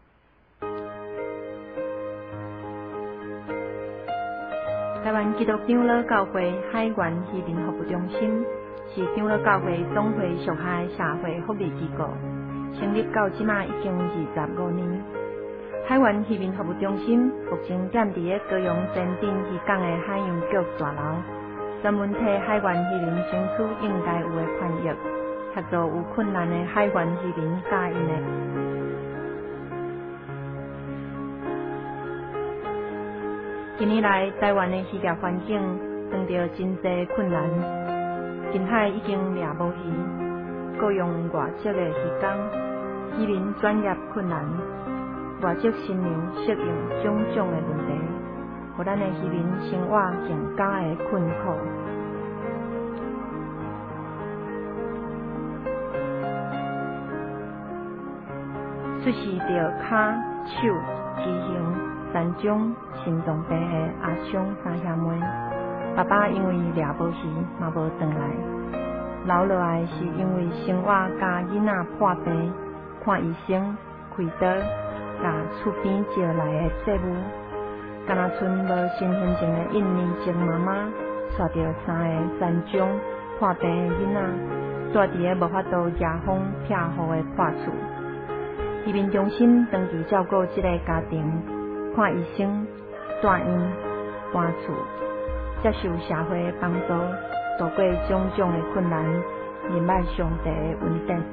台湾基督长老教会海员渔民服务中心是长老教会总会属下的社会福利机构，成立到即马已经二十五年。海员渔民服务中心目前建伫个高雄前镇渔港的海洋局大楼，专门替海员渔民争取应该有的权益，协助有困难的海员渔民甲因的。近年来，台湾的渔业环境遇到真侪困难，近海已经掠无鱼，各用外籍的渔工，渔民转业困难，外籍新人适应种种的问题，互咱的渔民生活更加的困苦。出事着骹、手、肢形。三种心脏病的阿兄三兄妹，爸爸因为掠无鱼嘛无回来，留落来是因为生活甲囡仔破病，看医生开刀，甲厝边招来的债务， 敢若剩无身份证的印尼籍妈妈，带着三个残障破病的囡仔，住伫个无法度夜风撇雨的破厝。移民中心长期照顾这个家庭，看医生、住院、搬厝，接受社会的帮助，度过种种的困难，人脉上帝的恩典。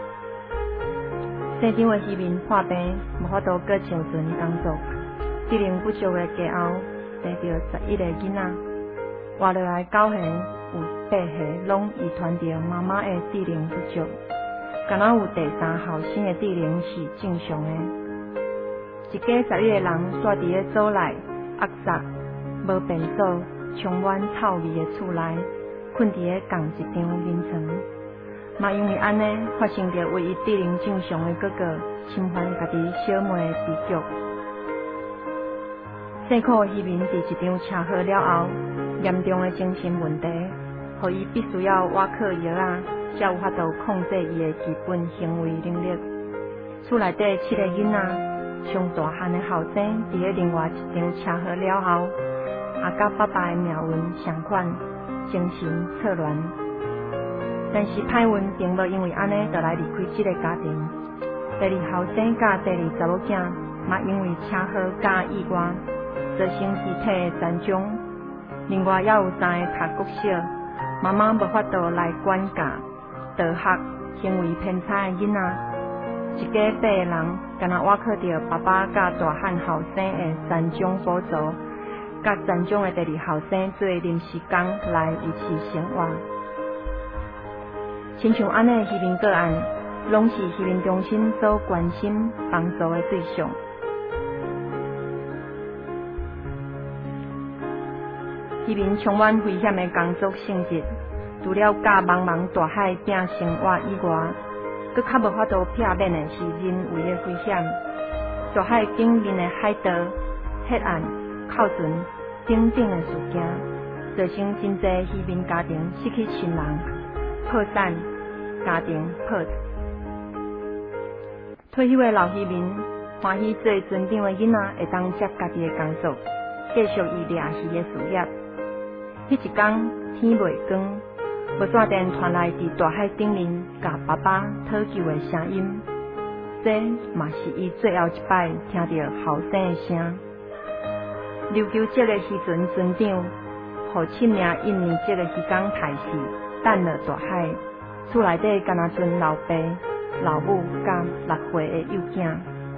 生长的移民破病，无法度搁上船工作，智能不足的家后，生着十一个囡仔，活落来九岁，有八岁拢遗传着妈妈的智能不足。敢若有第三后生的智能是正常的。一家十一个人住伫个组内压杂、无便所、充满臭味的厝内，困伫个共一张眠床。嘛因为安尼，发生着唯一智能正常的哥哥侵犯家己小妹的悲剧。辛苦的渔民伫一场车祸了后，严重的精神问题，互伊必须要挖靠药啊。才有法度控制伊的基本行为能力。厝内底七个囡仔，上大汉的后生，伫咧另外一场车祸了后，也甲爸爸的命运相款，精神错乱。但是歹运并无因为安尼就来离开这个家庭。第二后生甲第二查某囝，嘛因为车祸甲意外，造成肢体的残障。另外还有三个读国小，妈妈无法度来管教。道学行为偏差的囡仔，一家八个人，敢若倚靠着爸爸甲大汉后生的残障补助，甲残障的第二后生做临时工来维持生活。亲像安尼的移民个案，拢是移民中心所关心帮助的对象。移民充满危险的工作性质。除了甲茫茫大海拼生活以外，佮较无法度避免的是人为的危险。大海顶面的海盗、黑暗、靠船等等的事件，造成真侪渔民家庭失去亲人、破产、家庭破碎。退休的老渔民欢喜做船长的囡仔会当接家己的工作，继续伊掠鱼的事业。迄一天天未光。无线电传来伫大海顶面甲爸爸讨救的声音，这嘛是伊最后一摆听到后生的声。琉球籍的渔船船长，互七名印尼籍的渔工害死，等落大海。厝内底敢若剩老爸、老母甲六岁的幼囝。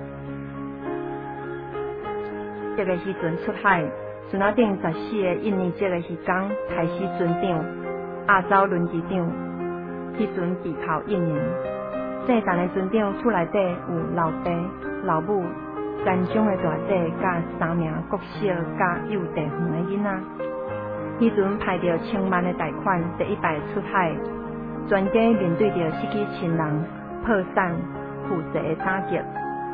这个时阵出海，船仔顶十四个印尼籍的渔工害死船长。亚洲轮机长，迄阵被扣一年。姓陈的船长厝内底有老爸、老母、残障的大姐，甲三名国小甲幼稚园的囡仔。迄阵派着千万的贷款，第一摆出海，全家面对着失去亲人、破产、负债的打击。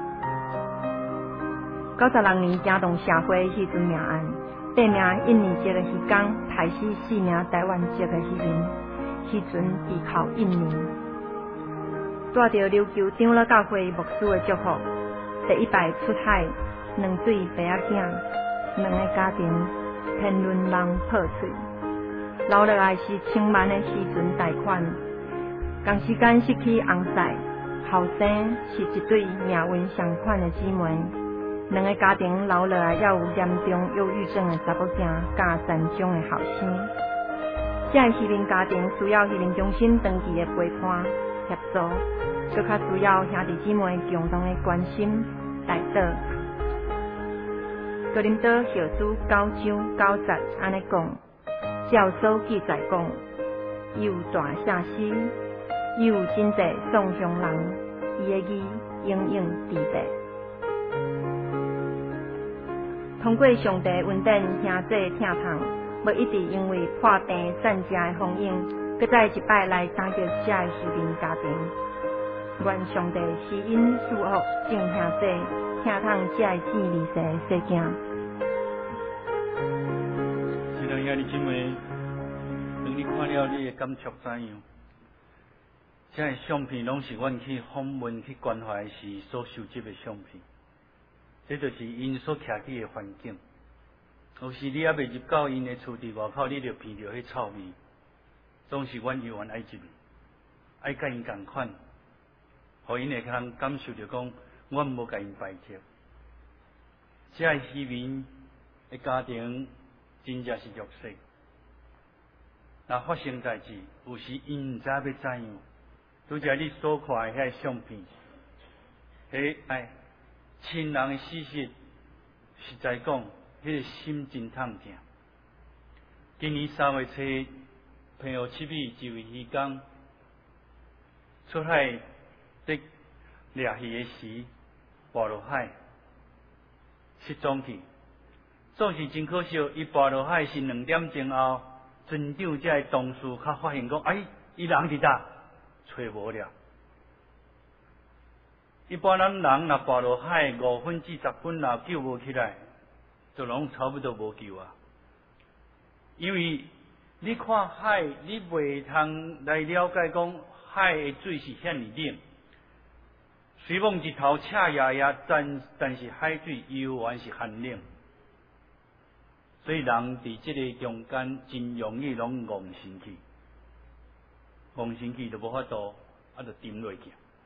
九十六年惊动社会迄阵命案。八名印尼籍的渔工害死四名台湾籍的渔民，迄阵被扣一年。带着琉球长老教会牧师的祝福，第一摆出海，两对爸仔囝，两个家庭天伦人破碎，留落来是千万的渔船贷款。同时间失去翁婿，后生是一对命运相款的姊妹。两个家庭留落来，也有严重忧郁症的查某囝，甲残障的后生。这个渔民家庭需要渔民中心长期的陪伴协助，更较需要兄弟姊妹共同的关心带导。哥林多后书九章九节安尼讲，照所记载讲，伊有大圣诗，伊有真济颂香人，伊的义永永伫地。通过上帝恩典，兄姐疼痛，无一直因为破病散家的风影，搁再一摆来打击这个渔民家庭。愿上帝施恩赐福，正兄姐疼痛这个见离世的事件。 是的，兄弟姊妹，当你看了，你会感触怎样？这个相片拢是阮去访问、去关怀时所收集的相片。这就是因所徛起的环境。 有时你还未入到因的厝伫外口，你就闻到迄臭味，总是阮犹原爱入去，爱甲因共款，互因会通感受着讲，阮无甲因排斥。这渔民的家庭真正是弱势，若发生代志，有时因毋知要怎样。拄则你所看的遐相片，迄哎亲人的死讯，实在讲，迄个心真痛痛。今年三月初，平湖七米一位渔工出海伫掠鱼的时，跋落海失踪去。总是真可惜，伊跋落海是两点钟后，船长才会同事较发现讲，哎，伊人伫倒，找无了。一般咱人若跋落海五分至十分若救无起来，就拢差不多无救啊。因为你看海，你袂通来了解讲海的水是遐尼冷，虽望一头赤压压，但但是海水犹原是寒冷。所以人伫即个中间真容易拢戆身去，戆身去就无法度，啊，就沉落去。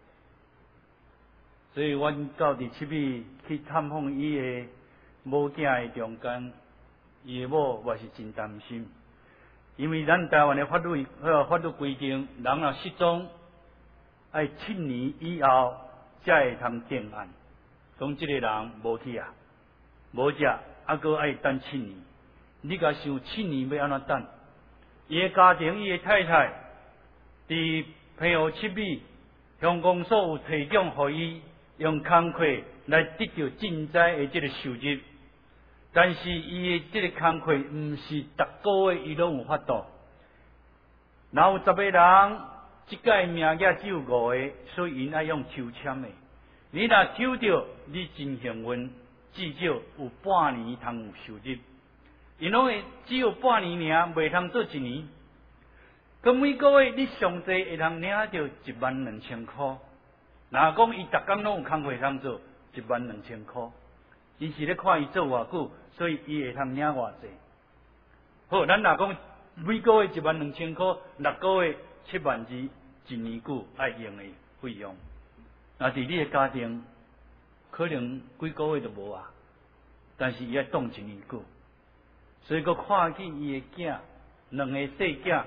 所以阮到第七米去探访伊的某囝的中间，伊的某我是真担心，因为咱台湾的法律呃法律规定，人若失踪，爱七年以后才会通定案，讲即个人无去啊，无食，啊搁爱等七年。你甲想七年要安怎等？伊的家庭，伊的太太，伫平湖七米乡公所有提供互伊用工课来得到赈灾的即个收入，但是伊的即个工课毋是逐个月伊拢有法度。若有十个人，即届名额只有五个，所以因爱用抽签的。你若抽到，你真幸运，至少有半年通有收入。因拢会只有半年尔，袂通做一年。咁每个月你上济会通领到一万两千块。若讲伊逐工拢有工课通做，一万两千块。伊是咧看伊做偌久，所以伊会通领偌济。好，咱若讲每个月一万两千块，六个月七万二，一年久爱用的费用。若伫你的家庭，可能几个月都无啊，但是伊爱当一年久。所以，佮看见伊的囝，两个细囝，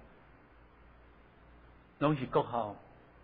拢是国校。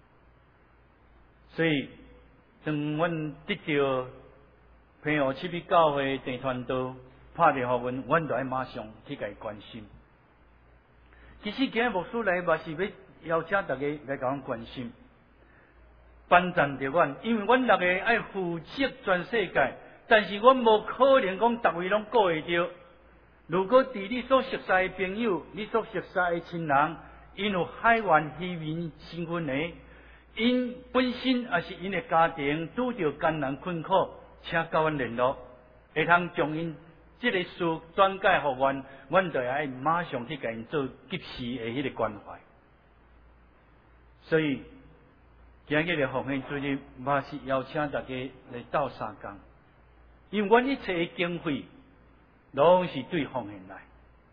所以，当阮得到平湖七米教会郑传道拍电话阮，阮就爱马上去甲伊关心。其实今日牧师来嘛是要邀请大家来甲阮关心，帮赞着阮，因为阮六个爱负责全世界，但是阮无可能讲逐位拢顾会着。如果伫你所熟悉的朋友、你所熟悉的亲人，因有海外渔民身份的，因本身也是因的家庭拄着艰难困苦，请甲阮联络，会通将因即个事转介互阮，阮就爱马上去甲因做及时的迄个关怀。所以今日的奉献主日，嘛是邀请大家来斗相共，因为阮一切的经费。拢是对奉献来，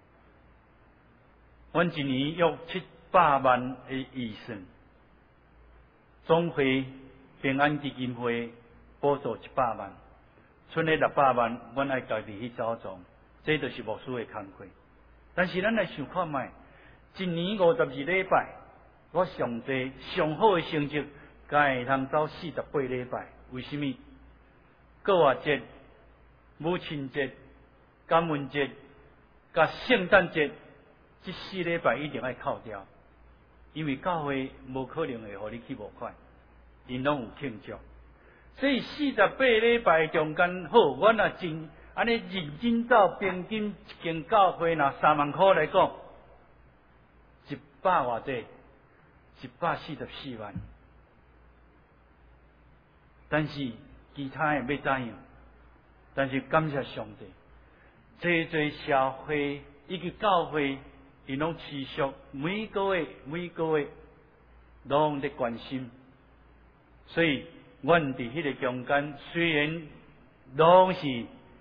阮一年约七百万的预算，总会平安基金会补助一百万，剩的六百万，阮爱家己去找总，这就是牧师的工课。但是咱来想看卖，一年五十二礼拜，我上济上好的成绩，才会通走四十八礼拜。为什么？国外节、母亲节。感恩节、甲圣诞节，这四礼拜一定要扣掉，因为教会无可能会互你去无款，因拢有庆祝。所以四十八礼拜中间，好，阮若真安尼认真走，平均一间教会若三万块来讲，一百偌济，一百四十四万。但是其他的要怎样？但是感谢上帝。这些社会以及教会，因拢持续每个月每个月拢在关心，所以阮伫迄个中间，虽然拢是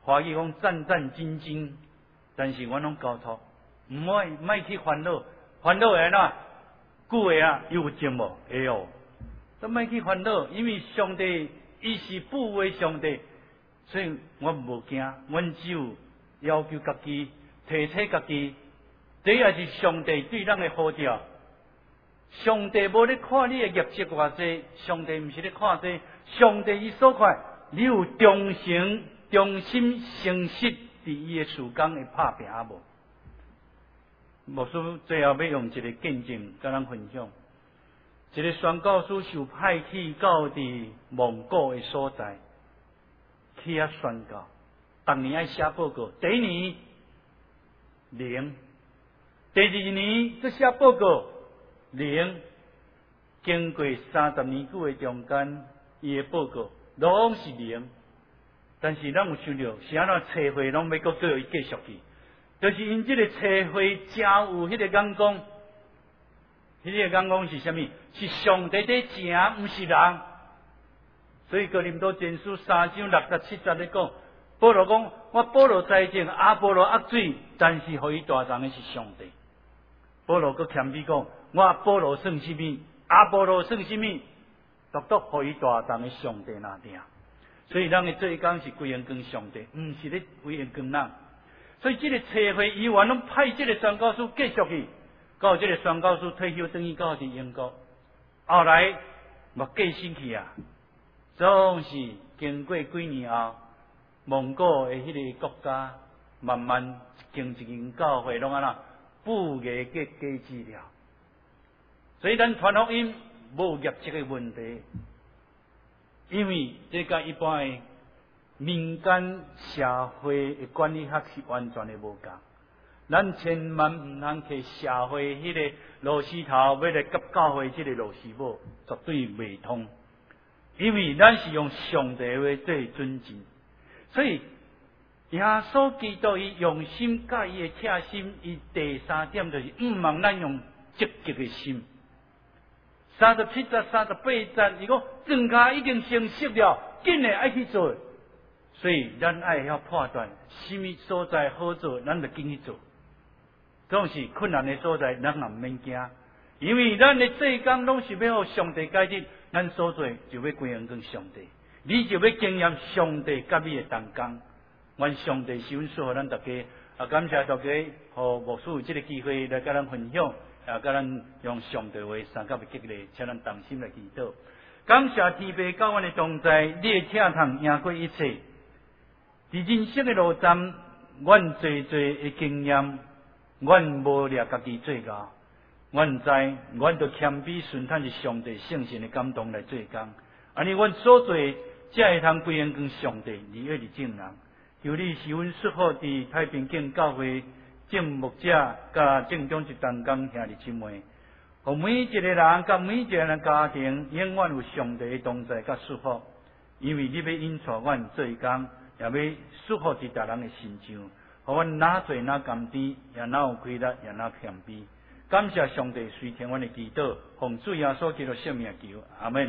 华语讲战战兢兢，但是阮拢交托，唔爱唔爱去烦恼，烦恼会哪？久的啊，又有寂寞，会哦。都莫去烦恼，因为上帝伊是护卫上帝，所以我无惊，阮只有要求家己提醒家己，这也是上帝对咱的呼召。上帝无咧看你的业绩偌济，上帝毋是咧看这，上帝伊所看，你有忠诚、忠心、诚实，伫伊的事工会拍拼无？牧师最后要用一个见证甲咱分享。一个宣教师受派去到伫蒙古的所在，去遐宣教。逐年爱写报告，第一年零，第二年再写报告零。经过三十年久的中间，伊的报告拢是零。但是咱有想到，是安怎车会拢要搁叫伊继续去，就是因这个车会真有迄个眼光。迄个眼光是啥物？是上帝在正，毋是人。所以哥林多前书三章六十七节咧讲，保罗讲：我保罗在前，阿波罗压水，但是互伊大长的是上帝。保罗搁谦卑讲：我保罗算什么？阿波罗算什么？独独互伊大长的上帝那定。所以咱的做工是归荣光上帝，毋是咧归荣光人。所以这个车会议员拢派这个宣教师继续去。到这个宣教师退休，等于到伫英国，后来目计升去啊，总是经过几年后，蒙古的迄个国家慢慢一间一间教会拢安那不业嘅机制了。所以咱传福音无业绩嘅问题，因为这甲一般的民间社会的管理学是完全的无共。咱千万唔通去社会迄个螺丝头，要来甲教会即个螺丝母，绝对袂通。因为咱是用上帝话做准证，所以耶稣基督伊用心甲伊的贴心，伊第三点就是毋望咱用积极的心。三十七节、三十八节，伊讲庄稼已经成熟了，紧诶爱去做。所以咱爱晓判断，什么所在好做，咱就紧去做。总是困难的所在，咱也唔免惊，因为咱的做工拢是要互上帝解决，咱所做就要归荣光上帝，你就要经验上帝甲你的同工。愿上帝是阮祝福咱大家，啊感谢大家，互牧师有这个机会来甲咱分享，啊甲咱用上帝话三甲的激励，请咱同心来祈祷。感谢天父教阮的同在，你的疼痛赢过一切。伫人生的路站，阮最最的经验。阮无掠家己做到，阮知，阮就谦卑顺坦是上帝圣神的感动来做工。安尼，阮所做才会通归荣光上帝，而约是正人。求你是阮适合伫太平境教会正牧者甲正中一同工兄弟姊妹，互每一个人甲每一个人家庭永远有上帝的同在甲祝福。因为你要引带阮做工，也要祝福伫逐人的心上。互阮哪做哪甘甜，也哪有快乐，也哪谦卑。感谢上帝垂听阮的祈祷，奉主耶稣基督圣名求，阿门。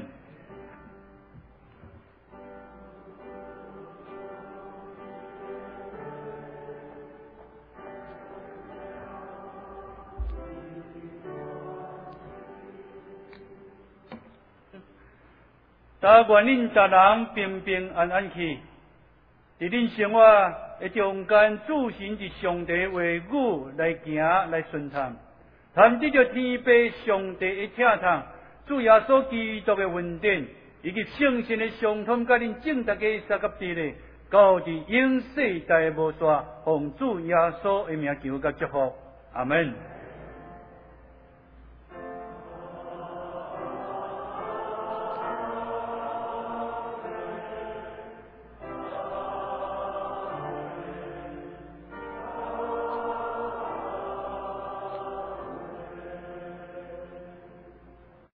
但愿恁逐人平平安安去，伫恁生活的中间，主神是上帝话语来行来顺畅，谈得着天父上帝的疼痛，主耶稣基督的恩典，以及圣神的相通，甲恁正大家三甲地咧，到伫永世代无煞，奉主耶稣的名求甲祝福，阿门。